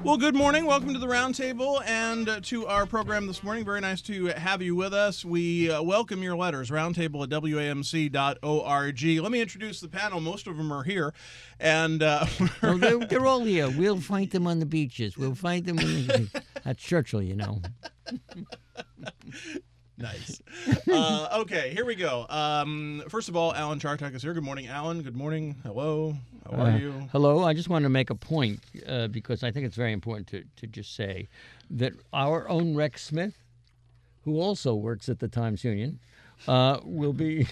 Well, good morning. Welcome to the Roundtable and to our program this morning. Very nice to have you with us. We welcome your letters, roundtable at WAMC.org. Let me introduce the panel. Most of them are here. And well, they're all here. We'll find them on the beaches. We'll find them at Churchill, you know. Nice. Okay, here we go. First of all, Alan Chartok is here. Good morning, Alan. Good morning. Hello. How are you? Hello. I just wanted to make a point because I think it's very important to just say that our own Rex Smith, who also works at the Times-Union, will be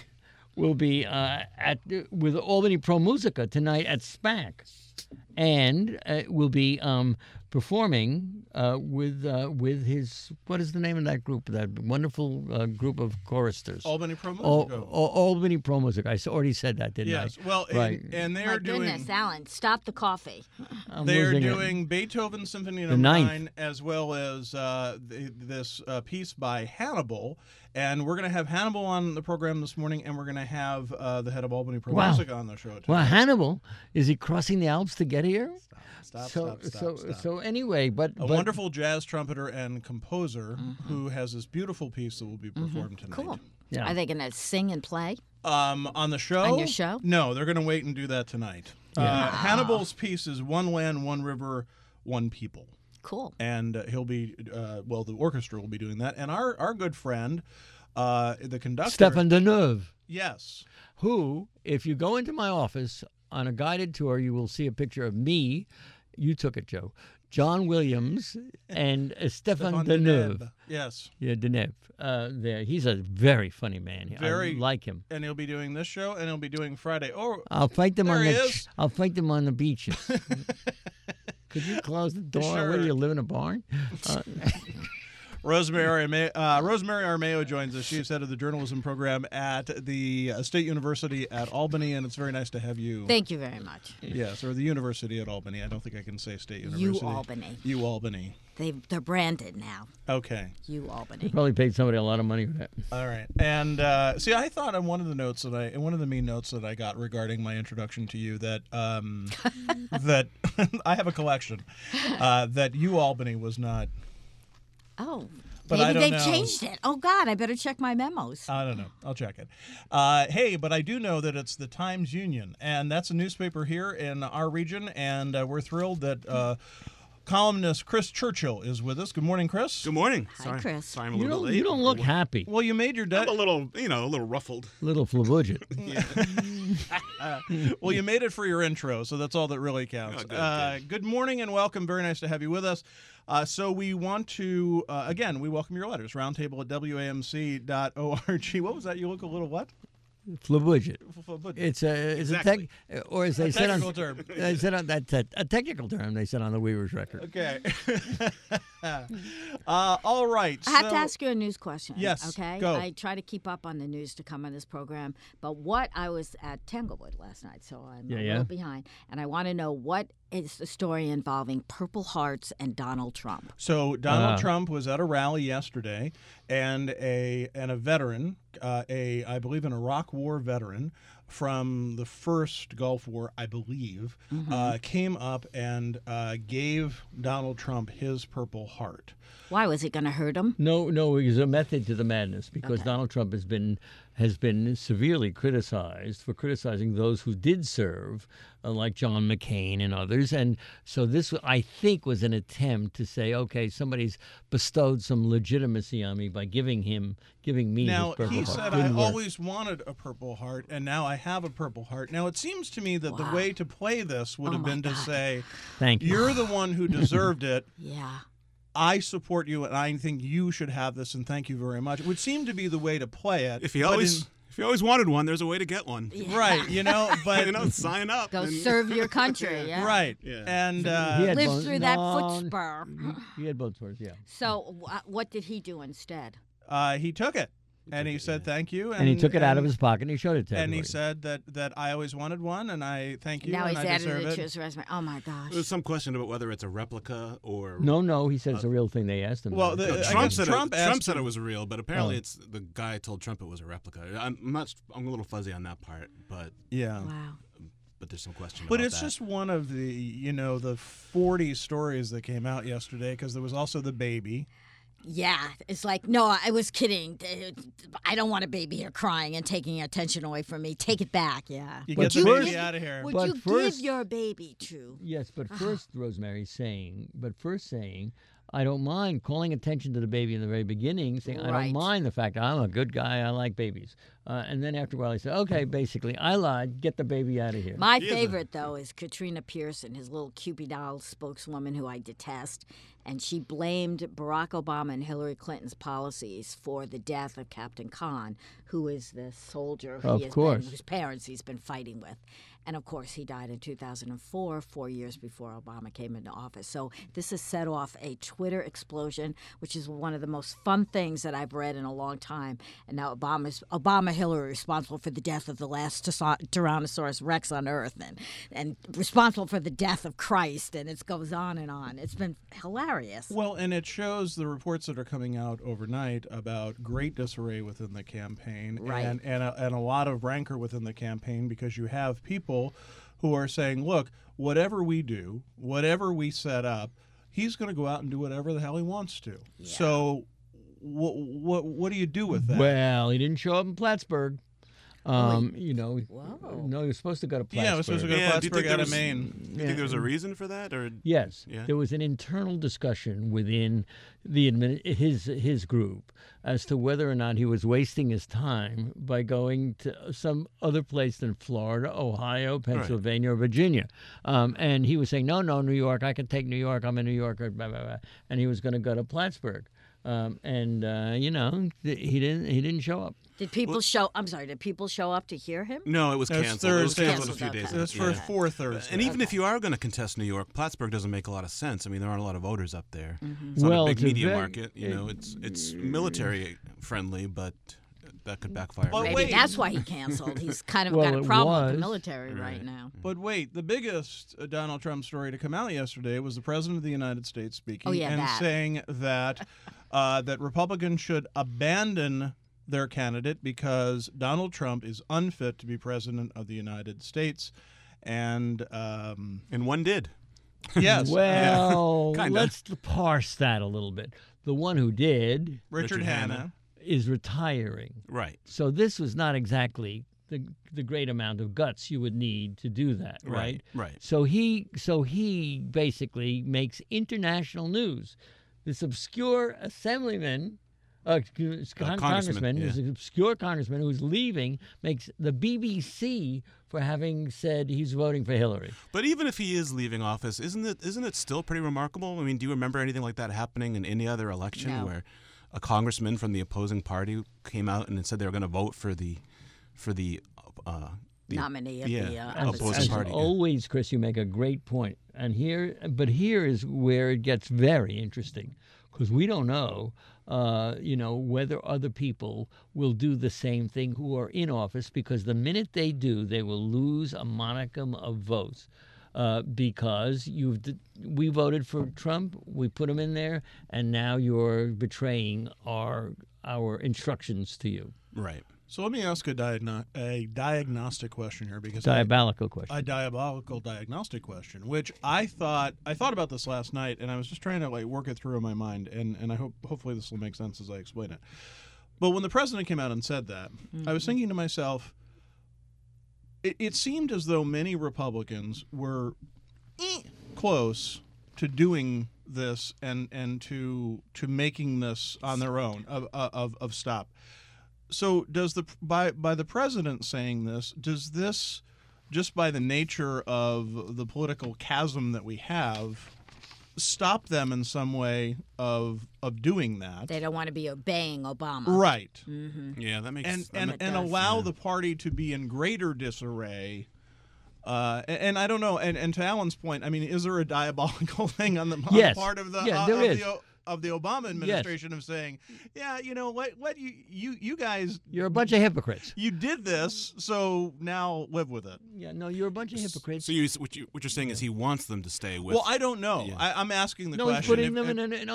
with Albany Pro Musica tonight at SPAC, and will be performing with his, what is the name of that group? That wonderful group of choristers. Albany Pro Musica. Albany Pro Musica. I already said that, didn't I? Yes. Well, right. And they My are doing. goodness, Alan, stop the coffee. They are doing Beethoven Symphony No. 9, as well as this piece by Hannibal. And we're going to have Hannibal on the program this morning, and we're going to have the head of Albany Pro Musica on the show tonight. Well, Hannibal, is he crossing the Alps to get here? Stop. So anyway, but wonderful jazz trumpeter and composer who has this beautiful piece that will be performed tonight. Cool. Yeah. Are they going to sing and play? On the show? On your show? No, they're going to wait and do that tonight. Yeah. Hannibal's piece is One Land, One River, One People. Cool. And he'll be, the orchestra will be doing that. And our good friend, the conductor. Stéphane Deneuve. Yes. Who, if you go into my office on a guided tour, you will see a picture of me. You took it, Joe. John Williams and Stéphane Deneuve. Yes. Yeah, Deneuve. There. He's a very funny man. I like him. And he'll be doing this show, and he'll be doing Friday. Oh, I'll fight them I'll fight them on the beaches. Could you close the door? Sure. Where do you live, in a barn? Rosemary Armeo joins us. She's head of the journalism program at the State University at Albany, and it's very nice to have you. Thank you very much. Yes, or the University at Albany. I don't think I can say State University. U Albany. Albany. They're branded now. Okay. U Albany. Probably paid somebody a lot of money for that. All right. And see, I thought in one of the mean notes that I got regarding my introduction to you that that I have a collection that U Albany was not. Oh, but maybe I don't they've know. changed it. Oh, God, I better check my memos. I don't know. I'll check it. Hey, but I do know that it's the Times-Union, and that's a newspaper here in our region, and we're thrilled that columnist Chris Churchill is with us. Good morning, Chris. Good morning. Hi, Chris. Sorry, I'm a little bit late. You don't look happy. Well, you made your I'm a little ruffled. Little flabudget. Well, you made it for your intro, so that's all that really counts. Oh, good. Good morning and welcome. Very nice to have you with us. So we want to, again, we welcome your letters. Roundtable at WAMC.org. What was that? You look a little what? Flabudget. But It's Exactly. or as they said on technical term. they said on that's a technical term. They said on the Weaver's record. Okay. All right. I have to ask you a news question. Yes, Okay. go. I try to keep up on the news to come on this program, but I was at Tanglewood last night, so I'm a little behind, and I want to know what is the story involving Purple Hearts and Donald Trump. So Donald Trump was at a rally yesterday, and a veteran, I believe an Iraq War veteran from the first Gulf War, I believe, came up and gave Donald Trump his Purple Heart. Why was it going to hurt him? No, it was a method to the madness because Donald Trump has been severely criticized for criticizing those who did serve, like John McCain and others. And so this, I think, was an attempt to say, okay, somebody's bestowed some legitimacy on me by giving me Now, his Purple he Heart. said, Didn't I work. always wanted a Purple Heart, and now I have a Purple Heart. Now, it seems to me that the way to play this would have been to say, Thank you. you're the one who deserved it. Yeah. I support you, and I think you should have this, and thank you very much. It would seem to be the way to play it. If you always wanted one, there's a way to get one. Yeah. Right, but Sign up. Go and- serve your country. Yeah. right, Yeah. and He had Live both- through that no, foot spur. He had both spurs, yeah. So what did he do instead? he took it, and he said thank you, And he took it out of his pocket and he showed it to and he everybody. said that I always wanted one, and I thank you, Now and he's I added deserve it it. to his resume. Oh, my gosh. There's some question about whether it's a replica or. No, he said it's a real thing. They asked him. Well, about it. the- I Trump guess said Trump asked Trump said him- it was real, but apparently Oh. it's the guy told Trump it was a replica. I'm a little fuzzy on that part, but Yeah. Wow. but there's some question But about it's that. just one of the 40 stories that came out yesterday, because there was also the baby. Yeah, it's like, no, I was kidding. I don't want a baby here crying and taking attention away from me. Take it back, yeah. You But get the first- baby out of here. Would But you first- give your baby to? Yes, but first, Rosemary saying, I don't mind calling attention to the baby in the very beginning, saying I Right. don't mind the fact I'm a good guy, I like babies. And then after a while he said, okay, basically, I lied, get the baby out of here. My He is a- favorite, though, is Katrina Pearson, his little Cupid doll spokeswoman who I detest. And she blamed Barack Obama and Hillary Clinton's policies for the death of Captain Khan, who is the soldier Of course. whose parents he's been fighting with. And, of course, he died in 2004, 4 years before Obama came into office. So this has set off a Twitter explosion, which is one of the most fun things that I've read in a long time. And now Hillary responsible for the death of the last Tyrannosaurus Rex on Earth and responsible for the death of Christ. And it goes on and on. It's been hilarious. Well, and it shows the reports that are coming out overnight about great disarray within the campaign, Right. and a lot of rancor within the campaign, because you have people who are saying, look, whatever we do, whatever we set up, he's going to go out and do whatever the hell he wants to. So what do you do with that? Well, he didn't show up in Plattsburgh. Whoa. No, he was supposed to go to Plattsburgh. Yeah, it was supposed to go to Yeah, do you think Plattsburgh there out of was- Maine. Do you think there was a reason for that, or Yes, Yeah. there was an internal discussion within his group as to whether or not he was wasting his time by going to some other place than Florida, Ohio, Pennsylvania, or Virginia. And he was saying, no, New York, I can take New York, I'm a New Yorker, blah, blah, blah. And he was going to go to Plattsburgh. He didn't show up. Did people show up to hear him? no? It was It was canceled. It was Thursday. canceled a few Canceled, days okay. ago. That's for Yeah. 4 Thursday. And even if you are going to contest New York, Plattsburgh doesn't make a lot of sense. I mean, there aren't a lot of voters up there. Mm-hmm. It's not Well, a it's big a media very- market. It's military friendly, but that could backfire. But Maybe wait. that's why he canceled. He's kind of Well, got a it problem with was. the military right now. But wait, the biggest Donald Trump story to come out yesterday was the President of the United States speaking and that. saying that that Republicans should abandon their candidate because Donald Trump is unfit to be President of the United States. And And one did. yes, Well, Kinda. let's parse that a little bit. The one who did Richard Richard Hanna. Hanna. is retiring. Right. So this was not exactly the great amount of guts you would need to do that, right? Right. So he basically makes international news. This obscure assemblyman, congressman, yeah. this obscure congressman who's leaving, makes the BBC for having said he's voting for Hillary. But even if he is leaving office, isn't it still pretty remarkable? I mean, do you remember anything like that happening in any other election No. where a congressman from the opposing party came out and said they were going to vote for the Nominee of yeah, the opposing As opposition. party. yeah. always, Chris, you make a great point. And here is where it gets very interesting, because we don't know, whether other people will do the same thing who are in office, because the minute they do, they will lose a modicum of votes. Because we voted for Trump, we put him in there, and now you're betraying our instructions to you. Right. So let me ask a diagnostic question here, because Diabolical question. a diabolical diagnostic question, which I thought about this last night, and I was just trying to work it through in my mind, and I hopefully this will make sense as I explain it. But when the president came out and said that, I was thinking to myself, it seemed as though many Republicans were close to doing this and to making this on their own of stop. So does by the president saying this, does this, just by the nature of the political chasm that we have, stop them in some way of doing that? They don't want to be obeying Obama. Right. Yeah, that makes And does. allow the party to be in greater disarray. And I don't know. And to Alan's point, I mean, is there a diabolical thing on the Yes. part of the Yeah, there is. of the Obama administration of saying, yeah, you know what you guys, You're a bunch of hypocrites. you did this, so now live with it. Yeah, no, you're a bunch of hypocrites. So what you're saying is he wants them to stay with. Well, I don't know. Yeah. I'm asking the No, he's question. putting them in an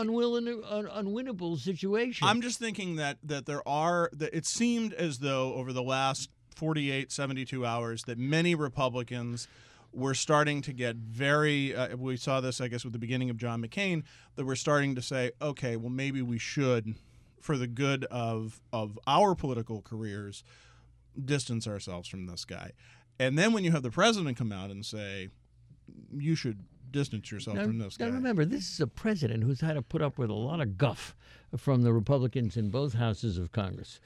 unwinnable situation. I'm just thinking that it seemed as though over the last 48, 72 hours that many Republicans were starting to get very we saw this, I guess, with the beginning of John McCain, that we're starting to say, okay, well, maybe we should, for the good of our political careers, distance ourselves from this guy. And then when you have the president come out and say, you should distance yourself from this guy. Now remember, this is a president who's had to put up with a lot of guff from the Republicans in both houses of Congress.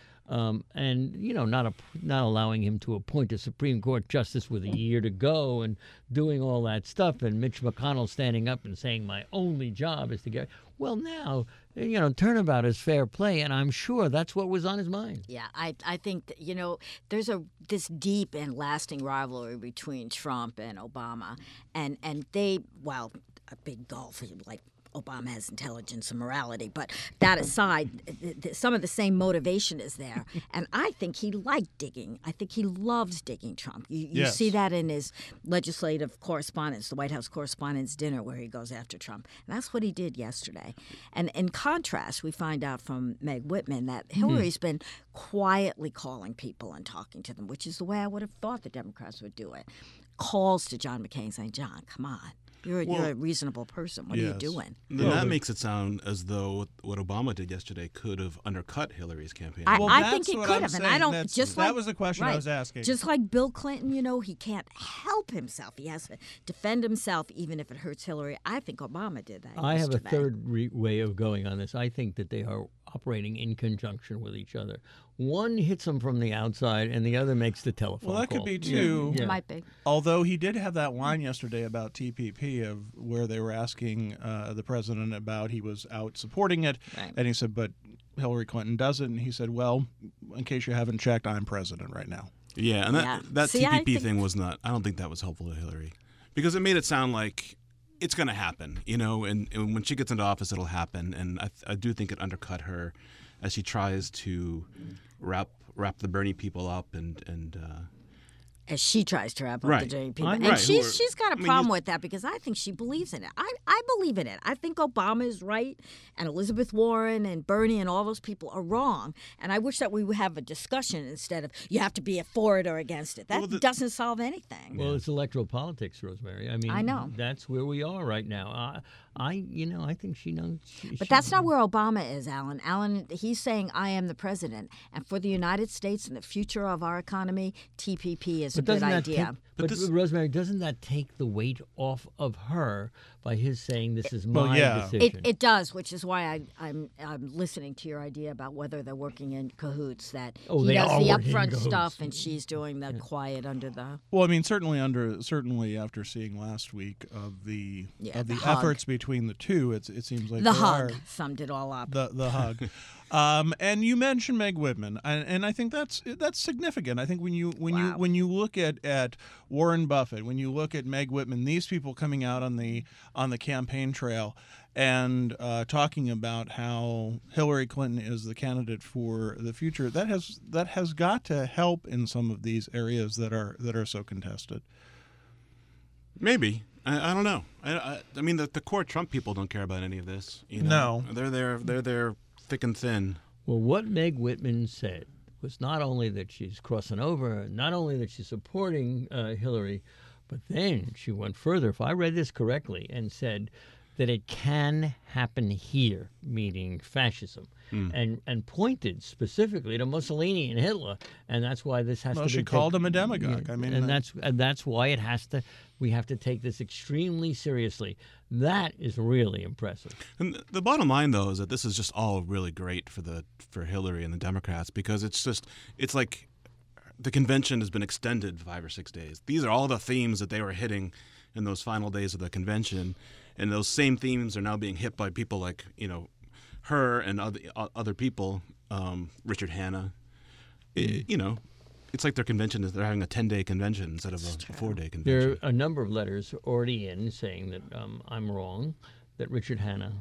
And, you know, not allowing him to appoint a Supreme Court justice with a year to go and doing all that stuff. And Mitch McConnell standing up and saying, my only job is to get... Well, now, you know, turnabout is fair play, and I'm sure that's what was on his mind. Yeah, I think that, you know, there's this deep and lasting rivalry between Trump and Obama, and they, well, a big gulf, like Obama has intelligence and morality, but that aside, some of the same motivation is there. And I think he liked digging. I think he loves digging Trump. You Yes. see that in his legislative correspondence, the White House Correspondents' Dinner, where he goes after Trump. And that's what he did yesterday. And in contrast, we find out from Meg Whitman that Hillary's been quietly calling people and talking to them, which is the way I would have thought the Democrats would do it. Calls to John McCain saying, John, come on. You're a reasonable person. What are you Yes. doing? Then that makes it sound as though what Obama did yesterday could have undercut Hillary's campaign. I Well, think that's it what could I'm have, and I saying. don't. That's- Just that like, was the question I right. was asking. Just like Bill Clinton, you know, he can't help himself. He has to defend himself, even if it hurts Hillary. I think Obama did that. I have a yesterday. third way of going on this. I think that they are operating in conjunction with each other. One hits them from the outside, and the other makes the telephone Well, that call. could be two. Yeah. It might be. Although he did have that line yesterday about TPP, of where they were asking the president about, he was out supporting it, Right. and he said, but Hillary Clinton doesn't. And he said, well, in case you haven't checked, I'm president right now. Yeah, and Yeah. that See, I TPP think- thing was not. I don't think that was helpful to Hillary, because it made it sound like it's going to happen, you know, and when she gets into office, it'll happen. And I do think it undercut her as she tries to wrap the Bernie people up and As she tries to wrap up the Right. dirty people. I'm And right. she's got a I mean, problem you- with that because I think she believes in it. I believe in it. I think Obama is right and Elizabeth Warren and Bernie and all those people are wrong. And I wish that we would have a discussion instead of you have to be for it or against it. That Well, doesn't solve anything. Well, it's electoral politics, Rosemary. I mean, I know. That's where we are right now. I think she knows. But that's not where Obama is, Alan. Alan, he's saying, I am the president. And for the United States and the future of our economy, TPP is a good idea. But this- Rosemary, doesn't that take the weight off of her by his saying this is Well, my yeah. decision? It does, which is why I'm listening to your idea about whether they're working in cahoots. That Oh, he they does are the working in upfront cahoots. stuff and she's doing the quiet under the. Well, I mean, certainly after seeing last week of the Yeah, the hug. efforts between the two, it seems like The there hug are- summed it all up. the hug. And you mentioned Meg Whitman, and I think that's significant. I think when you look at Warren Buffett, when you look at Meg Whitman, these people coming out on the campaign trail and talking about how Hillary Clinton is the candidate for the future, that has got to help in some of these areas that are so contested. maybe. I don't know. I mean, the core Trump people don't care about any of this. You know? No. They're there thick and thin. Well, what Meg Whitman said was not only that she's crossing over, not only that she's supporting Hillary, but then she went further, if I read this correctly, and said that it can happen here, meaning fascism, and pointed specifically to Mussolini and Hitler, and that's why this has Well, to be. she called him a demagogue. I mean, and that's why it has to. We have to take this extremely seriously. That is really impressive. And the bottom line, though, is that this is just all really great for Hillary and the Democrats, because it's like the convention has been extended 5 or 6 days. These are all the themes that they were hitting in those final days of the convention, and those same themes are now being hit by people like, you know, her and other people, Richard Hanna. You know, it's like their convention is they're having a 10-day convention instead of a 4-day convention. There are a number of letters already in saying that I'm wrong, that Richard Hanna,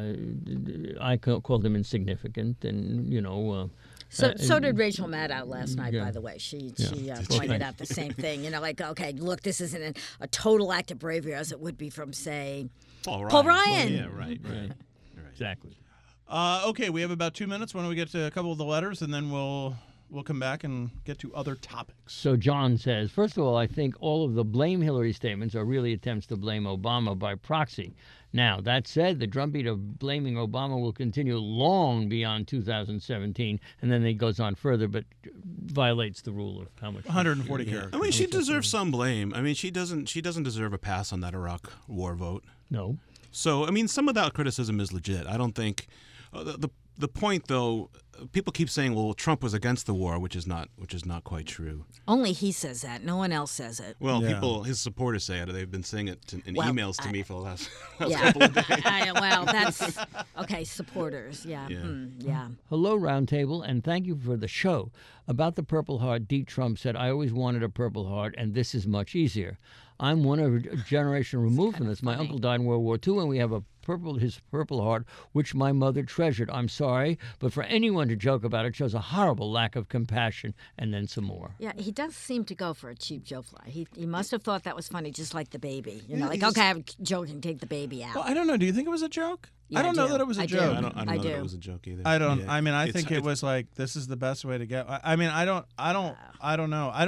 I called him insignificant, and you know. So did Rachel Maddow last night, yeah. by the way. She Yeah. pointed out the same thing. You know, like, okay, look, this isn't a total act of bravery as it would be from, say, Paul Ryan. Yeah, right. Exactly. Okay, we have about 2 minutes. Why don't we get to a couple of the letters, and then we'll we'll come back and get to other topics. So John says, first of all, I think all of the blame Hillary statements are really attempts to blame Obama by proxy. Now, that said, the drumbeat of blaming Obama will continue long beyond 2017, and then it goes on further, but violates the rule of how much. 140 characters. I mean, she deserves some blame. I mean, she doesn't deserve a pass on that Iraq War vote. No. So, I mean, some of that criticism is legit. I don't think the point, though, people keep saying, well, Trump was against the war, which is not quite true. Only he says that. No one else says it. Well, Yeah. people, his supporters say it. They've been saying it in Well, emails to me for the last Yeah. couple of days. Well, that's okay. Supporters. Yeah. Yeah. Yeah. Hello, Roundtable, and thank you for the show. About the Purple Heart, D. Trump said, I always wanted a Purple Heart, and this is much easier. I'm one of a generation removed from this. My uncle died in World War II, and we have his Purple Heart, which my mother treasured. I'm sorry, but for anyone to joke about it shows a horrible lack of compassion, and then some more. Yeah, he does seem to go for a cheap Joe fly. He must have thought that was funny, just like the baby. You know, Yeah, like, he's- okay, I'm joking, take the baby out. Well, I don't know. Do you think it was a joke? Yeah, I don't I know do. that it was a I do. joke. I don't know I that do. it was a joke either. I don't. Yeah. I mean, I It's- think it was like this is the best way to get. I mean, I don't know. I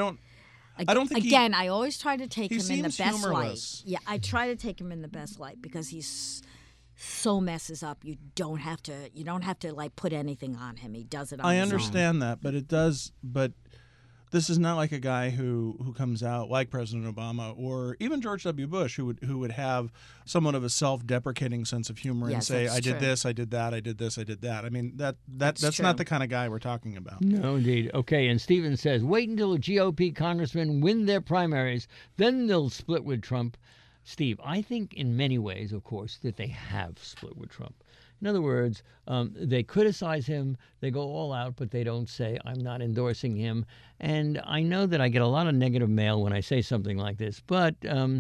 don't think Again, I always try to take he him in the seems best humorless. light. Yeah, I try to take him in the best light because he's so messes up. You don't have to like put anything on him. He does it on I his own. understand that, but it does. But this is not like a guy who comes out like President Obama or even George W. Bush, who would have somewhat of a self-deprecating sense of humor and Yes, say, that's "I did true. this, I did that, I did this, I did that." I mean, that's true. not the kind of guy we're talking about. No, indeed. Okay, and Stephen says, wait until the GOP congressmen win their primaries, then they'll split with Trump. Steve, I think in many ways, of course, that they have split with Trump. In other words, they criticize him, they go all out, but they don't say, I'm not endorsing him. And I know that I get a lot of negative mail when I say something like this, but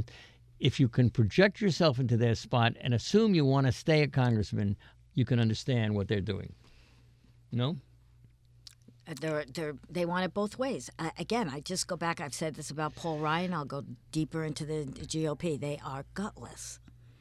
if you can project yourself into their spot and assume you want to stay a congressman, you can understand what they're doing. No? They want it both ways. Again, I just go back. I've said this about Paul Ryan. I'll go deeper into the GOP. They are gutless.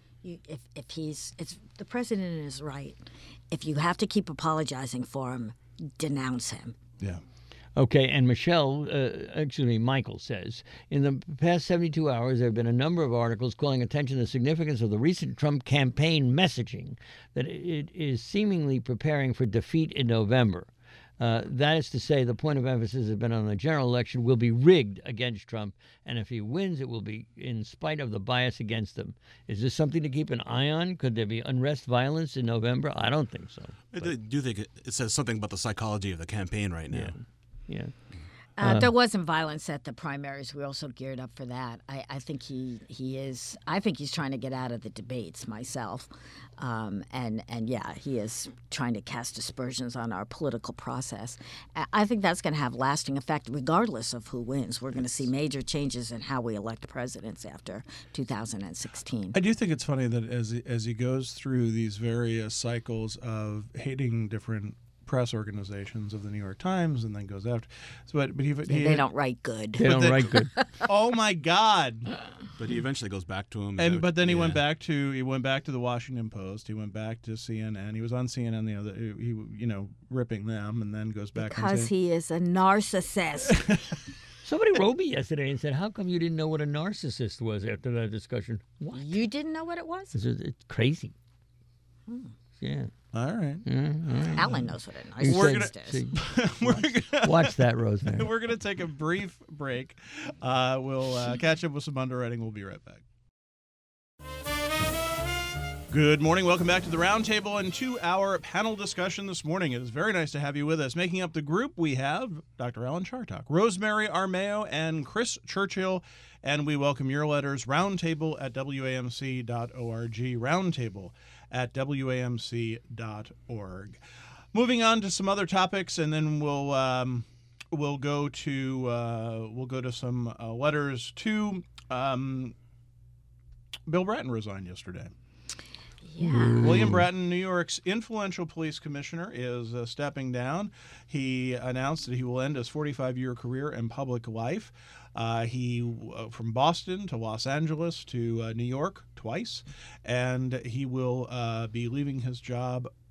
If the president is right. If you have to keep apologizing for him, denounce him. Yeah. Okay, and Michael says, in the past 72 hours, there have been a number of articles calling attention to the significance of the recent Trump campaign messaging, that it is seemingly preparing for defeat in November. That is to say, the point of emphasis has been on the general election will be rigged against Trump, and if he wins, it will be in spite of the bias against him. Is this something to keep an eye on? Could there be unrest, violence in November? I don't think so. I do think it says something about the psychology of the campaign right now. Yeah. There wasn't violence at the primaries. We also geared up for that. I think he is. I think he's trying to get out of the debates myself, and yeah, he is trying to cast aspersions on our political process. I think that's going to have lasting effect, regardless of who wins. We're going to see major changes in how we elect presidents after 2016. I do think it's funny that as he goes through these various cycles of hating different press organizations of the New York Times and then goes after. So, but he They don't write good. They don't write good. Oh my God! But he eventually goes back to him. But then he went back to the Washington Post. He went back to CNN. He was on CNN the other, ripping them, and then goes back Because he is a narcissist. Somebody wrote me yesterday and said, how come you didn't know what a narcissist was after that discussion? What? You didn't know what it was? It's crazy. Yeah. All right. Alan knows what a We're narcissist is. Watch that, Rosemary. We're going to take a brief break. We'll catch up with some underwriting. We'll be right back. Good morning. Welcome back to the Roundtable and 2-hour panel discussion this morning. It is very nice to have you with us. Making up the group, we have Dr. Alan Chartock, Rosemary Armao, and Chris Churchill. And we welcome your letters, roundtable at WAMC.org, roundtable at WAMC.org. Moving on to some other topics, and then we'll go to some letters to Bill Bratton resigned yesterday. Yeah. William Bratton, New York's influential police commissioner, is stepping down. He announced that he will end his 45-year career in public life. He from Boston to Los Angeles to New York twice, and he will be leaving his job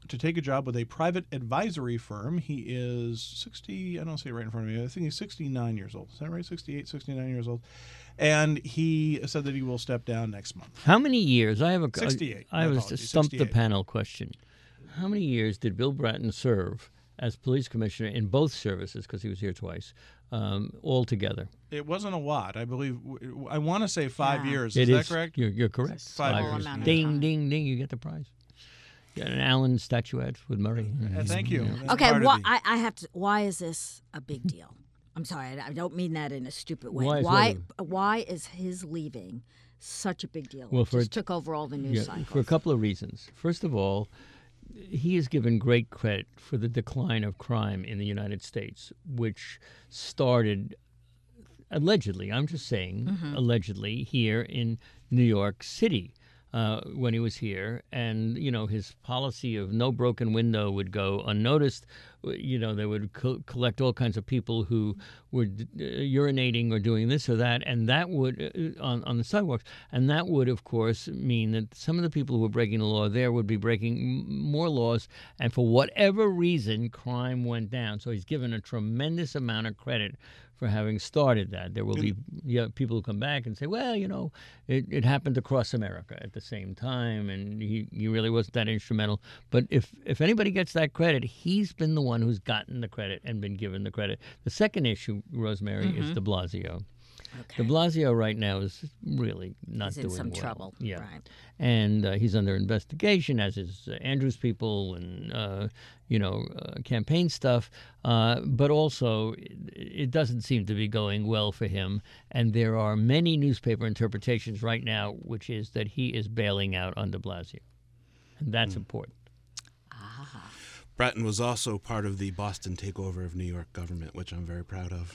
to take a job with a private advisory firm. He is 60, I don't see it right in front of me. I think he's 69 years old. Is that right? 68, 69 years old. And he said that he will step down next month. How many years? I have a 68. I have a Apologies, stump the 68. panel question. How many years did Bill Bratton serve as police commissioner in both services, because he was here twice, altogether? It wasn't a lot. I believe, I want to say 5 Yeah. years. It Is that correct? You're correct. It's a 5 small years. amount of Ding, time. ding, ding! You get the prize. You got an Allen statuette with Murray. Thank you. That's Okay, part of I have to. Why is this a big deal? I'm sorry, I don't mean that in a stupid way. Why is Why is his leaving such a big deal? Well, It for just took over all the news Yeah, cycles. for a couple of reasons. First of all, he is given great credit for the decline of crime in the United States, which started allegedly, I'm just saying, allegedly, here in New York City when he was here. And, you know, his policy of no broken window would go unnoticed. You know, they would collect all kinds of people who were urinating or doing this or that, and that would, on the sidewalks, and that would, of course, mean that some of the people who were breaking the law there would be breaking more laws, and for whatever reason, crime went down. So he's given a tremendous amount of credit for having started that. There will be people who come back and say, well, you know, it happened across America at the same time, and he really wasn't that instrumental. But if anybody gets that credit, he's been the one who's gotten the credit and been given the credit. The second issue, Rosemary, is de Blasio. Okay. De Blasio right now is really not He's in doing some well. trouble. Yeah, Right. and he's under investigation, as is Andrews people and campaign stuff. But also, it doesn't seem to be going well for him. And there are many newspaper interpretations right now, which is that he is bailing out on de Blasio, and that's important. Bratton was also part of the Boston takeover of New York government, which I'm very proud of.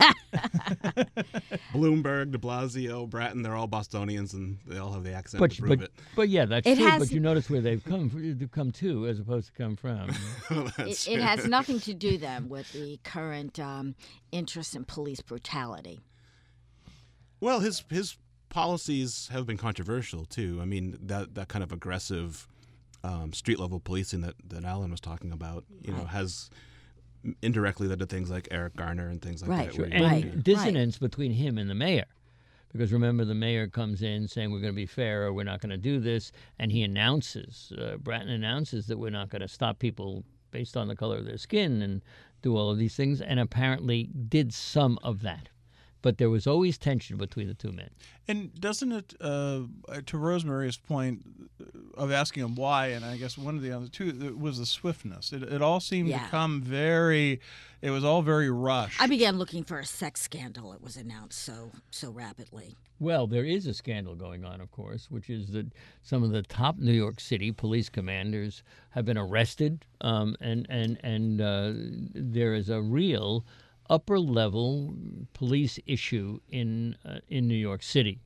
Bloomberg, de Blasio, Bratton, they're all Bostonians, and they all have the accent to prove it. But yeah, that's It true. has- But you notice where they've come to, as opposed to come from. It has nothing to do then with the current interest in police brutality. Well, his policies have been controversial, too. I mean, that kind of aggressive street-level policing that Alan was talking about, has indirectly led to things like Eric Garner and things like Right, that. sure. where And you- dissonance between him and the mayor. Because remember, the mayor comes in saying we're going to be fair or we're not going to do this, and he announces, Bratton announces that we're not going to stop people based on the color of their skin and do all of these things, and apparently did some of that. But there was always tension between the two men. And doesn't it, to Rosemary's point of asking him why, and I guess one of the other two, was the swiftness. It all seemed to come it was all very rushed. I began looking for a sex scandal. It was announced so rapidly. Well, there is a scandal going on, of course, which is that some of the top New York City police commanders have been arrested, and there is a real upper-level police issue in New York City,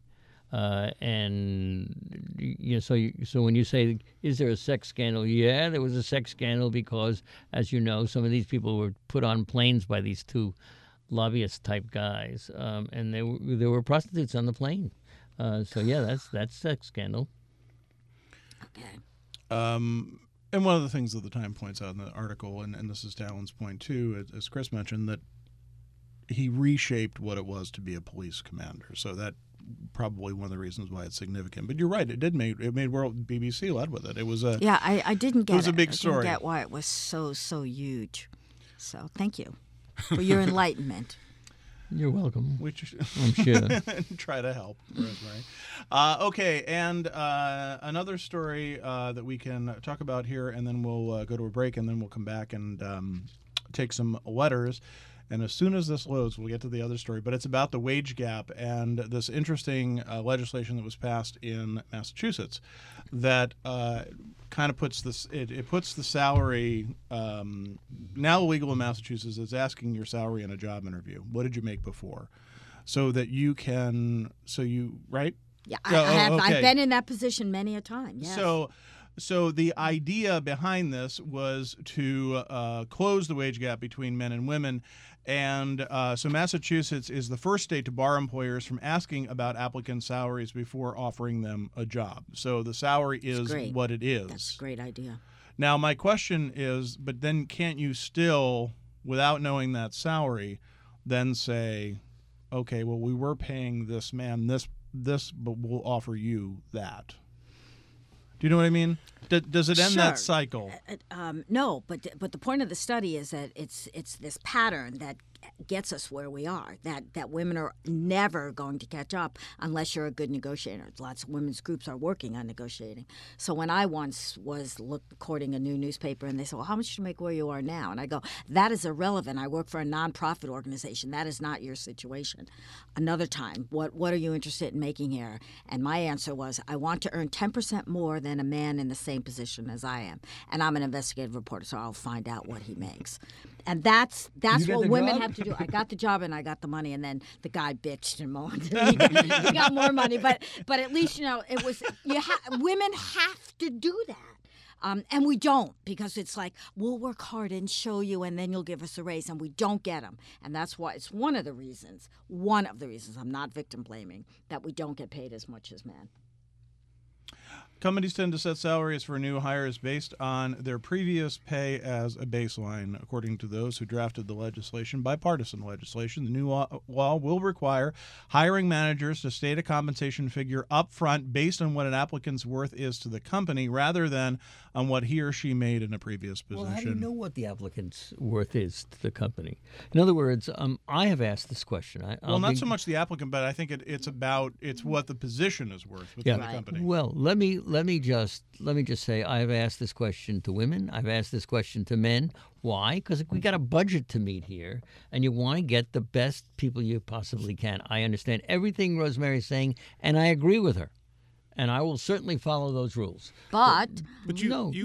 and so when you say, "Is there a sex scandal?" Yeah, there was a sex scandal because, as you know, some of these people were put on planes by these two lobbyist-type guys, and there were prostitutes on the plane. So yeah, that's sex scandal. Okay. And one of the things that the Time points out in the article, and this is to Alan's point too, as Chris mentioned, that he reshaped what it was to be a police commander. So that probably one of the reasons why it's significant. But you're right, it made world. BBC led with it. It was a I didn't get it. was a big I story. didn't get why it was so huge. So thank you for your enlightenment. You're welcome. which I'm sure. try to help. Rosemary. Okay, and another story that we can talk about here, and then we'll go to a break, and then we'll come back and take some letters. And as soon as this loads, we'll get to the other story. But it's about the wage gap and this interesting legislation that was passed in Massachusetts that kind of puts this. It puts the salary now illegal in Massachusetts is asking your salary in a job interview. What did you make before? So that you can. So you right. Yeah, Yeah, I have. okay. I've been in that position many a time. Yes. So the idea behind this was to close the wage gap between men and women. And so Massachusetts is the first state to bar employers from asking about applicants' salaries before offering them a job. So the salary is great. what it is. That's a great idea. Now, my question is, but then can't you still, without knowing that salary, then say, okay, well, we were paying this man this, but we'll offer you that? Do you know what I mean? Does it end that cycle? No, but the point of the study is that it's this pattern that gets us where we are, that women are never going to catch up unless you're a good negotiator. Lots of women's groups are working on negotiating. So when I once was courting a new newspaper and they said, well, how much do you make where you are now? And I go, that is irrelevant. I work for a nonprofit organization. That is not your situation. Another time, what are you interested in making here? And my answer was, I want to earn 10% more than a man in the same position as I am. And I'm an investigative reporter, so I'll find out what he makes. And that's what women have to do. I got the job and I got the money, and then the guy bitched and moaned. He got more money, but at least it was women have to do that, and we don't, because it's like we'll work hard and show you, and then you'll give us a raise, and we don't get them, and that's why it's one of the reasons. I'm not victim blaming that we don't get paid as much as men. Companies tend to set salaries for new hires based on their previous pay as a baseline. According to those who drafted the legislation, bipartisan legislation, the new law will require hiring managers to state a compensation figure up front based on what an applicant's worth is to the company rather than on what he or she made in a previous position. Well, how do you know what the applicant's worth is to the company? In other words, I have asked this question. Not so much the applicant, but I think it's what the position is worth within the company. Well, let me just say I've asked this question to women. I've asked this question to men. Why? Because we got a budget to meet here, and you want to get the best people you possibly can. I understand everything Rosemary's saying, and I agree with her. And I will certainly follow those rules. But if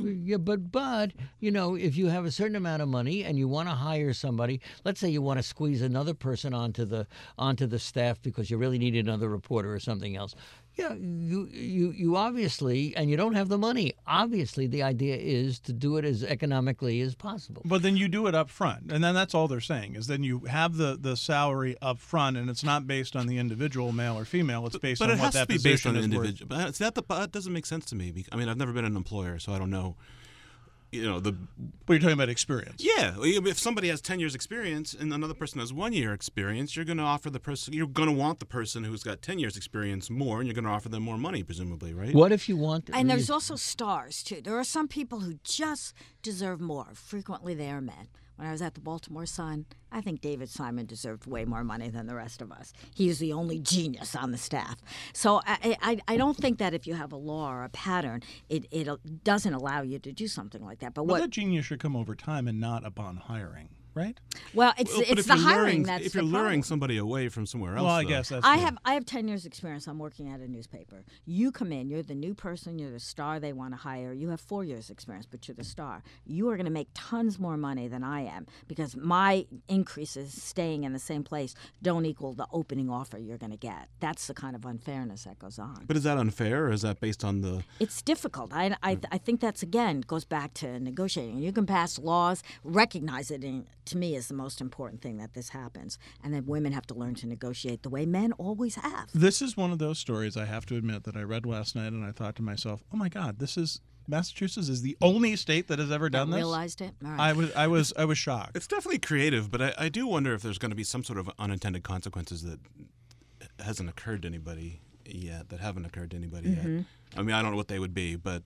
you have a certain amount of money and you want to hire somebody, let's say you want to squeeze another person onto the staff because you really need another reporter or something else. Yeah, you obviously, and you don't have the money. Obviously, the idea is to do it as economically as possible. But then you do it up front, and then that's all they're saying is then you have the salary up front, and it's not based on the individual, male or female. It's based on what that position is worth. But that doesn't make sense to me. I mean, I've never been an employer, so I don't know. But you're talking about experience. Yeah, if somebody has 10 years experience and another person has 1 year experience, you're going to want the person who's got 10 years experience more, and you're going to offer them more money, presumably, right? What if you want? And there's also stars too. There are some people who just deserve more. Frequently, they are men. When I was at the Baltimore Sun, I think David Simon deserved way more money than the rest of us. He is the only genius on the staff. So I don't think that if you have a law or a pattern, it doesn't allow you to do something like that. But that genius should come over time and not upon hiring, right? Well, it's the hiring that's if you're luring somebody away from somewhere else. Well, I guess that's I have 10 years experience. I'm working at a newspaper. You come in, you're the new person, you're the star they want to hire. You have 4 years experience, but you're the star. You are going to make tons more money than I am because my increases staying in the same place don't equal the opening offer you're going to get. That's the kind of unfairness that goes on. But is that unfair, or is that based on the? It's difficult. I think that's, again, goes back to negotiating. You can pass laws, recognize it to me is the most important thing that this happens. And then women have to learn to negotiate the way men always have. This is one of those stories, I have to admit, that I read last night and I thought to myself, oh my God, Massachusetts is the only state that has ever done this. Realized it? All right. I was shocked. It's definitely creative, but I do wonder if there's going to be some sort of unintended consequences that hasn't occurred to anybody yet, yet. I mean, I don't know what they would be, but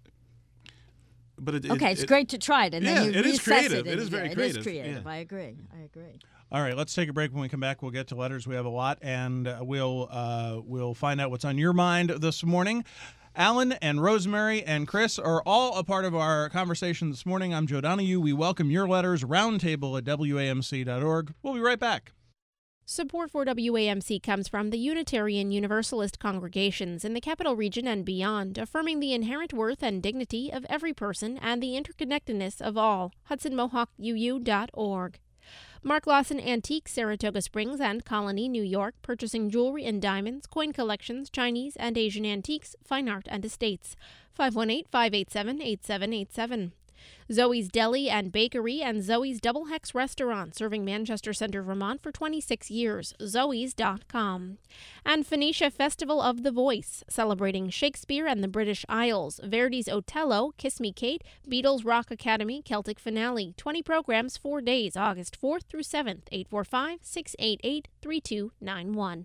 it's great to try it, and then you it is creative. It is very creative. It is creative. Yeah. I agree. All right, let's take a break. When we come back, we'll get to letters. We have a lot, and we'll find out what's on your mind this morning. Alan and Rosemary and Chris are all a part of our conversation this morning. I'm Joe Donahue. We welcome your letters. Roundtable at WAMC.org. We'll be right back. Support for WAMC comes from the Unitarian Universalist congregations in the Capital Region and beyond, affirming the inherent worth and dignity of every person and the interconnectedness of all. HudsonMohawkUU.org. Mark Lawson Antiques, Saratoga Springs and Colony, New York, purchasing jewelry and diamonds, coin collections, Chinese and Asian antiques, fine art and estates. 518-587-8787. Zoe's Deli and Bakery and Zoe's Double Hex Restaurant, serving Manchester Center, Vermont for 26 years. Zoe's.com. And Phoenicia Festival of the Voice, celebrating Shakespeare and the British Isles. Verdi's Otello, Kiss Me Kate, Beatles Rock Academy, Celtic Finale. 20 programs, 4 days, August 4th through 7th, 845-688-3291.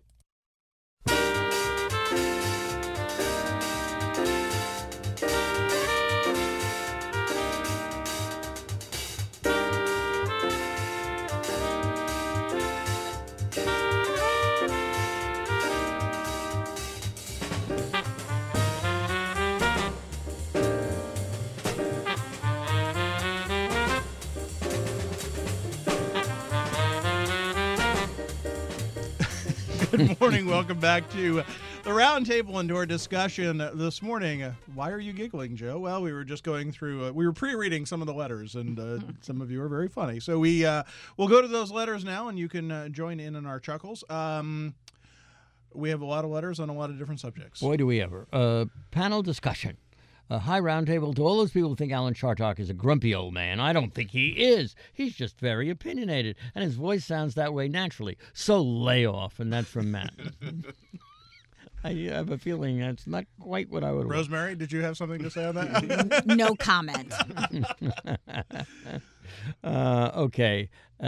Good morning. Welcome back to the Roundtable and to our discussion this morning. Why are you giggling, Joe? Well, we were just going through, we were pre-reading some of the letters, and some of you are very funny. So we'll go to those letters now, and you can join in our chuckles. We have a lot of letters on a lot of different subjects. Boy, do we ever. Panel discussion. Hi, Roundtable. To all those people who think Alan Chartock is a grumpy old man, I don't think he is. He's just very opinionated, and his voice sounds that way naturally. So lay off, and that's from Matt. I have a feeling that's not quite what I would want. Rosemary, did you have something to say on that? No comment. Okay.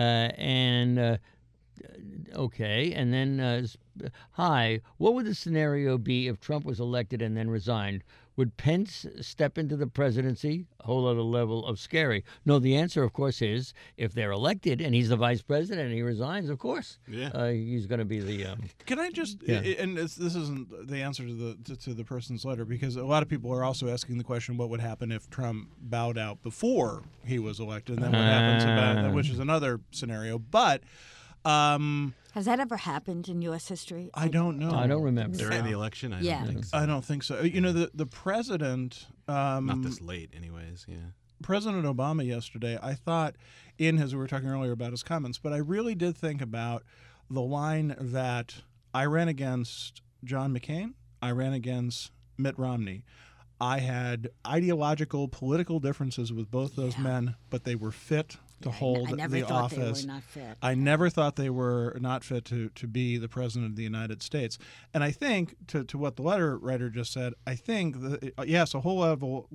Okay, and then, hi, what would the scenario be if Trump was elected and then resigned? Would Pence step into the presidency? A whole other level of scary. No, the answer, of course, is if they're elected and he's the vice president and he resigns, of course, he's going to be the... Can I just, and this isn't the answer to the person's letter, because a lot of people are also asking the question, what would happen if Trump bowed out before he was elected, and then what happens about, which is another scenario. But... has that ever happened in U.S. history? I don't know. I don't remember. During the election? I don't think so. I don't think so. You know, the president... not this late, anyways, yeah. President Obama yesterday, I thought, as we were talking earlier about his comments, but I really did think about the line that I ran against John McCain, I ran against Mitt Romney. I had ideological, political differences with both those men, but they were fit to hold the office. They were not fit. I never thought they were not fit to be the president of the United States. And I think, to what the letter writer just said, I think that, yes, a whole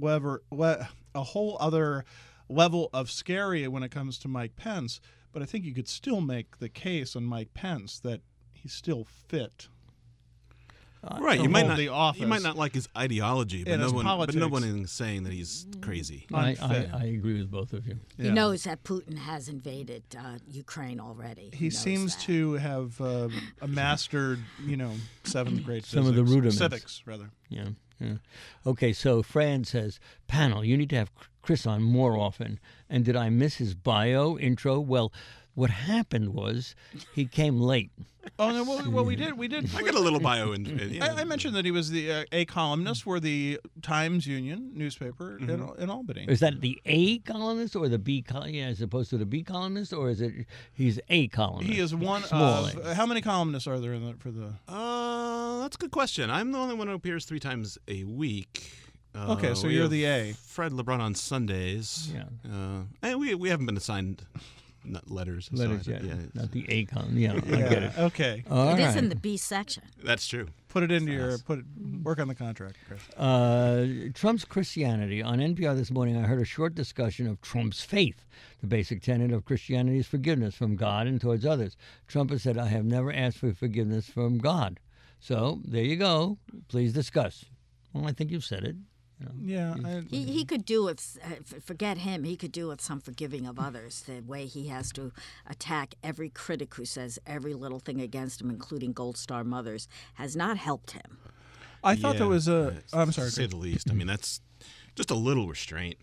other level of scary when it comes to Mike Pence. But I think you could still make the case on Mike Pence that he's still fit. Right, you might not like his ideology, but no one is saying that he's crazy. I agree with both of you. He knows that Putin has invaded Ukraine already. He seems to have mastered, seventh grade some of the rudiments. Civics, rather. Yeah. Okay, so Fran says, panel, you need to have Chris on more often. And did I miss his bio intro? Well, what happened was he came late. Oh no! Well, we did. I got a little bio in. I mentioned that he was a columnist for the Times Union newspaper in Albany. Is that the A columnist or the B columnist, as opposed to the B columnist, or is it he's a columnist? He is one of. How many columnists are there for the? That's a good question. I'm the only one who appears 3 times a week. Okay, so you're the A. Fred LeBrun on Sundays. Yeah. And we haven't been assigned. Not letters yet. Yeah, not the A column. Yeah, I get it. Okay. It is in the B section. That's true. Put it into work on the contract, Chris. Trump's Christianity. On NPR this morning, I heard a short discussion of Trump's faith. The basic tenet of Christianity is forgiveness from God and towards others. Trump has said, I have never asked for forgiveness from God. So there you go. Please discuss. Well, I think you've said it. Yeah, he could do it. Forget him. He could do with some forgiving of others. The way he has to attack every critic who says every little thing against him, including Gold Star mothers, has not helped him. I thought there was I'm sorry. To say the least. I mean, that's just a little restraint.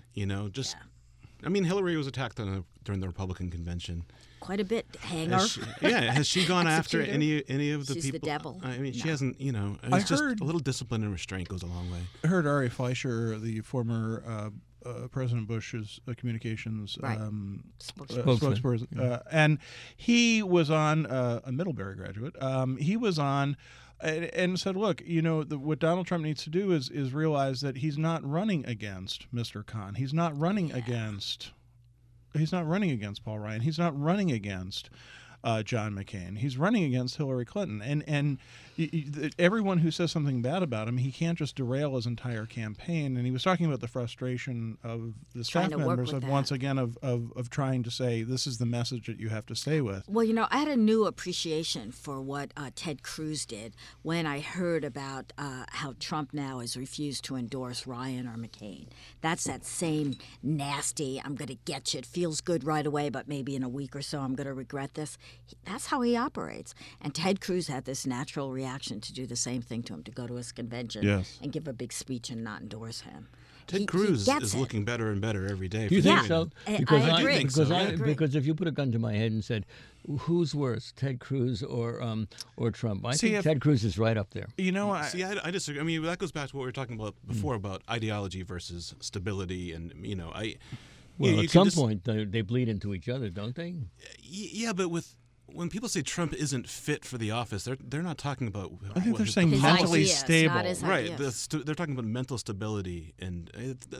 I mean, Hillary was attacked during the Republican convention. Quite a bit. Hanger. Has she gone after any of the She's people? The devil. I mean, she hasn't. It's just a little discipline and restraint goes a long way. I heard Ari Fleischer, the former President Bush's communications spokesperson, and he was on a Middlebury graduate. He was on and said, look, what Donald Trump needs to do is realize that he's not running against Mr. Khan. He's not running against Paul Ryan. He's not running against John McCain. He's running against Hillary Clinton. And everyone who says something bad about him, he can't just derail his entire campaign. And he was talking about the frustration of the staff members once again of trying to say, this is the message that you have to stay with. Well, I had a new appreciation for what Ted Cruz did when I heard about how Trump now has refused to endorse Ryan or McCain. That's that same nasty, I'm going to get you. It feels good right away, but maybe in a week or so I'm going to regret this. That's how he operates. And Ted Cruz had this natural reaction to do the same thing to him, to go to his convention and give a big speech and not endorse him. Ted Cruz is looking better and better every day. Do you think so? Because I agree. Because if you put a gun to my head and said, who's worse, Ted Cruz or Trump? I think Ted Cruz is right up there. I disagree. I mean, that goes back to what we were talking about before about ideology versus stability, and at some point they bleed into each other, don't they? Yeah, but when people say Trump isn't fit for the office, they're not talking about. I think they're saying mentally stable, right? They're talking about mental stability, and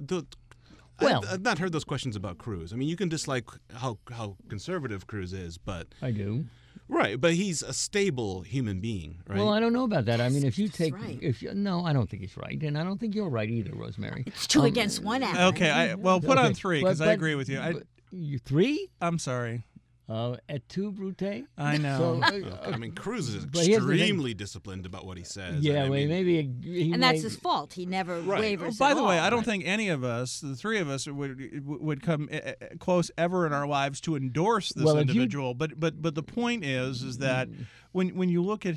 I've not heard those questions about Cruz. I mean, you can dislike how conservative Cruz is, but I do. Right, but he's a stable human being, right? Well, I don't know about that. I mean, if you take, right. No, I don't think he's right, and I don't think you're right either, Rosemary. It's 2 against 1. Alan. Okay, put on 3 because I agree with you. You 3? I'm sorry. At 2, Brute? I know. I mean, Cruz is extremely disciplined about what he says. Yeah, maybe and that's his fault. He never wavers. By the way, I don't think any of us, the 3 of us, would come close ever in our lives to endorse this individual. But the point is that when you look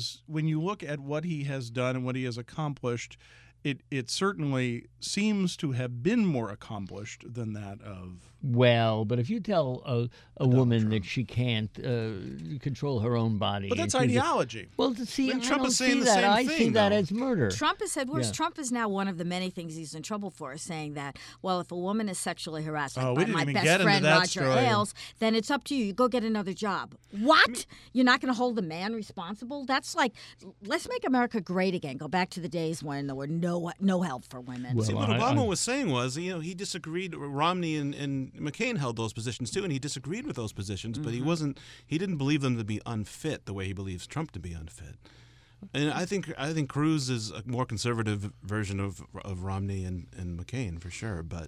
at what he has done and what he has accomplished, it certainly seems to have been more accomplished than that of. Well, but if you tell a woman that she can't control her own body, but that's ideology. Trump is saying the same thing. I see that as murder. Trump has said worse. Yeah. Trump is now one of the many things he's in trouble for, saying that, well, if a woman is sexually harassed by my best friend Roger Ailes, then it's up to you. You go get another job. What? You're not going to hold the man responsible? That's like, let's make America great again. Go back to the days when there were no help for women. Well, what Obama was saying was, he disagreed. Romney and McCain held those positions too, and he disagreed with those positions, but he didn't believe them to be unfit the way he believes Trump to be unfit. And I think Cruz is a more conservative version of Romney and McCain for sure. But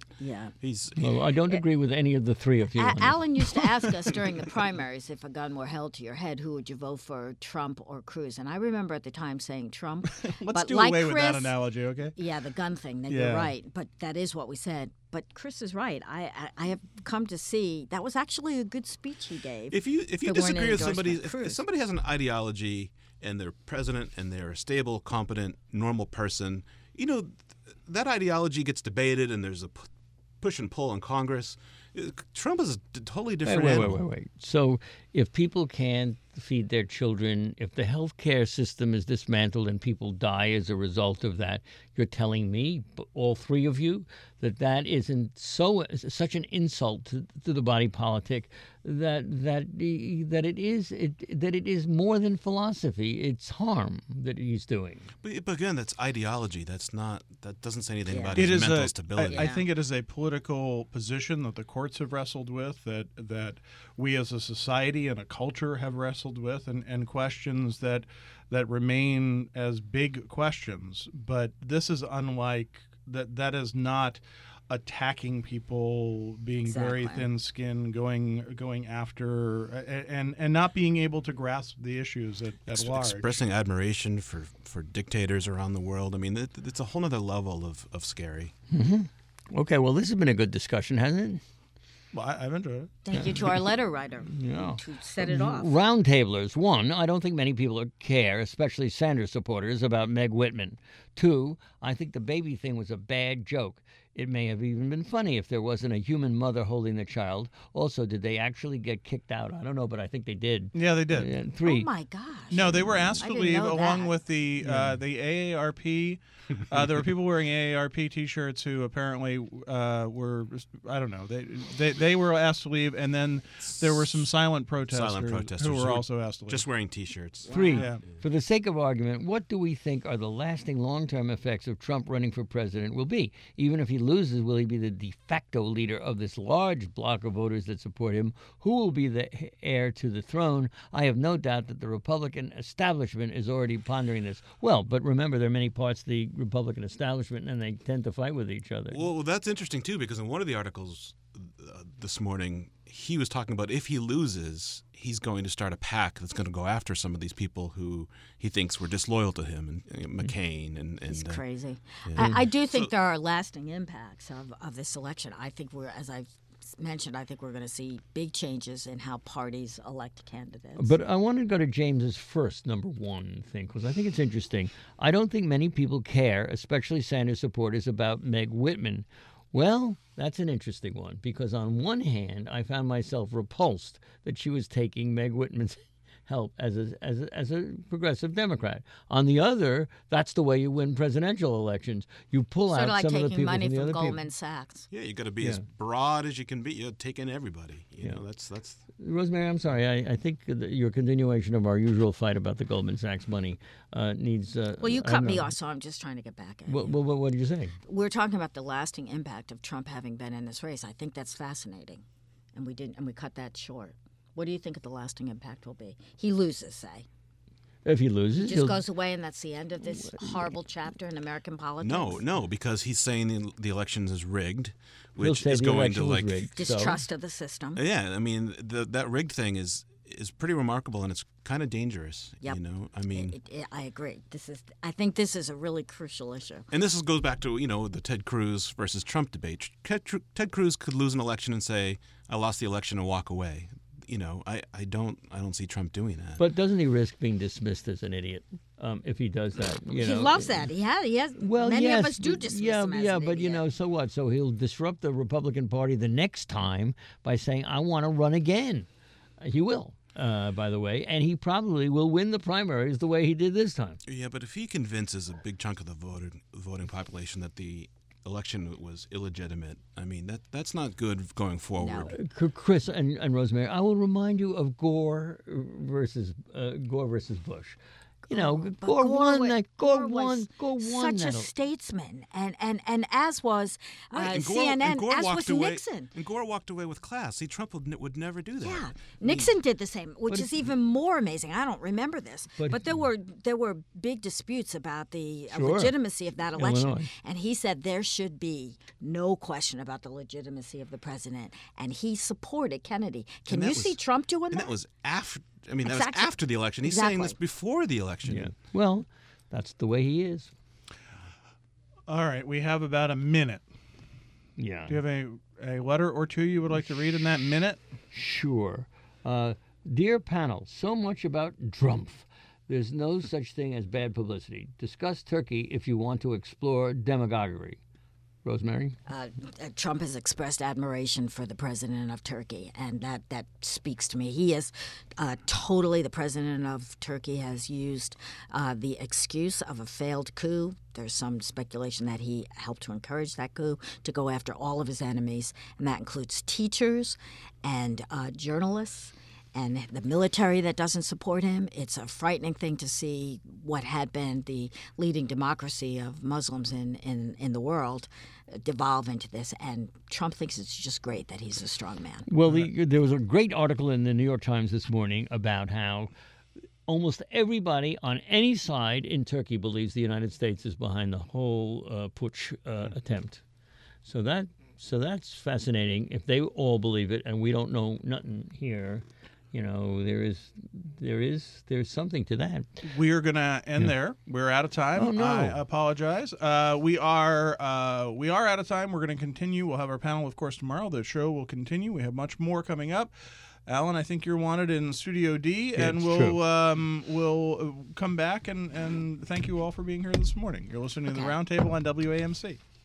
I don't agree with any of the 3 of you. Alan used to ask us during the primaries, if a gun were held to your head, who would you vote for, Trump or Cruz? And I remember at the time saying Trump. Let's do away with that analogy, okay? Yeah, the gun thing. You're right, but that is what we said. But Chris is right. I have come to see that was actually a good speech he gave. If you disagree with somebody, if somebody has an ideology and they're president and they're a stable, competent, normal person, that ideology gets debated and there's a push and pull in Congress. Trump is a totally different animal. Wait. So if people can't feed their children, if the healthcare system is dismantled and people die as a result of that, you're telling me, all 3 of you, that isn't such an insult to the body politic that it is more than philosophy. It's harm that he's doing. But again, that's ideology. That doesn't say anything about his mental stability. I think it is a political position that the courts have wrestled with, that we as a society and a culture have wrestled with, and questions that remain as big questions. But this is unlike that. That is not attacking people, being very thin-skinned, going after, and not being able to grasp the issues at large. Expressing admiration for dictators around the world. I mean, it's a whole other level of scary. Mm-hmm. Okay, well, this has been a good discussion, hasn't it? Well, I've enjoyed it. Thank you to our letter writer to set it off. Roundtablers. 1, I don't think many people care, especially Sanders supporters, about Meg Whitman. 2, I think the baby thing was a bad joke. It may have even been funny if there wasn't a human mother holding the child. Also, did they actually get kicked out? I don't know, but I think they did. Yeah, they did. 3. Oh my gosh. No, they were asked I to didn't leave know along that. with the AARP. There were people wearing AARP T-shirts who apparently were, I don't know, they were asked to leave, and then there were some silent protesters who were also asked to leave. Just wearing T-shirts. 3. Yeah. For the sake of argument, what do we think are the lasting long-term effects of Trump running for president will be? Even if he loses, will he be the de facto leader of this large bloc of voters that support him? Who will be the heir to the throne? I have no doubt that the Republican establishment is already pondering this. Well, but remember, there are many parts of the Republican establishment, and they tend to fight with each other. Well, that's interesting, too, because in one of the articles this morning, he was talking about if he loses, he's going to start a pack that's going to go after some of these people who he thinks were disloyal to him, and McCain. And It's crazy. yeah. I do think there are lasting impacts of this election. I think as I've mentioned, I think we're going to see big changes in how parties elect candidates. But I want to go to James's first number one thing, because I think it's interesting. I don't think many people care, especially Sanders supporters, about Meg Whitman. Well, that's an interesting one, because on one hand, I found myself repulsed that she was taking Meg Whitman's help as a progressive Democrat. On the other, that's the way you win presidential elections. You pull sort out of like some of the taking people money from the from other Goldman people. Sachs. Yeah, you got to be as broad as you can be. You take in everybody. You know, that's. Rosemary, I'm sorry. I think your continuation of our usual fight about the Goldman Sachs money needs. Well, you cut me off, so I'm just trying to get back at you. What did you say? We're talking about the lasting impact of Trump having been in this race. I think that's fascinating, and we cut that short. What do you think the lasting impact will be? He loses, say. If he loses, He just goes away, and that's the end of this horrible chapter in American politics. No, because he's saying the election is rigged, which say is the going to election was like rigged. Distrust of the system. Yeah, I mean that rigged thing is pretty remarkable, and it's kind of dangerous. Yep. You know, I mean, I agree. I think this is a really crucial issue. and this goes back to the Ted Cruz versus Trump debate. Ted Cruz could lose an election and say, "I lost the election," and walk away. I don't see Trump doing that. But doesn't he risk being dismissed as an idiot if he does that? He loves that. He has. Well, many yes, of us do dismiss him as an but idiot. so what? So he'll disrupt the Republican Party the next time by saying, "I want to run again." He will, by the way, and he probably will win the primaries the way he did this time. Yeah, but if he convinces a big chunk of the voting population that the election was illegitimate, I mean that's not good going forward. Chris and Rosemary, I will remind you of Gore versus Bush. Gore won. Gore won. Such a statesman, and as was Right, CNN, and Gore as walked was away, Nixon. And Gore walked away with class. See, Trump would never do that. Yeah, Nixon did the same, which is even more amazing. I don't remember this, but there were big disputes about the legitimacy of that election, Illinois. and he said there should be no question about the legitimacy of the president, and he supported Kennedy. Can you see Trump doing And that? that was after. I mean, that Exactly. was after the election. He's saying this Exactly. before the election. Yeah. Well, that's the way he is. All right, we have about a minute. Yeah. Do you have a letter or two you would like to read in that minute? Sure. Dear panel, so much about Drumpf. There's no such thing as bad publicity. Discuss Turkey if you want to explore demagoguery. Rosemary? Trump has expressed admiration for the president of Turkey, and that speaks to me. He is totally, the president of Turkey has used the excuse of a failed coup. There's some speculation that he helped to encourage that coup to go after all of his enemies, and that includes teachers and journalists and the military that doesn't support him. It's a frightening thing to see what had been the leading democracy of Muslims in the world devolve into this. And Trump thinks it's just great that he's a strong man. Well, there was a great article in the New York Times this morning about how almost everybody on any side in Turkey believes the United States is behind the whole putsch attempt. So that's fascinating. If they all believe it, and we don't know nothing here, there's something to that. We are going to end there. We're out of time. Oh, no. I apologize. We are out of time. We're going to continue. We'll have our panel, of course, tomorrow. The show will continue. We have much more coming up. Alan, I think you're wanted in Studio D, and we'll come back and thank you all for being here this morning. You're listening to the Roundtable on WAMC.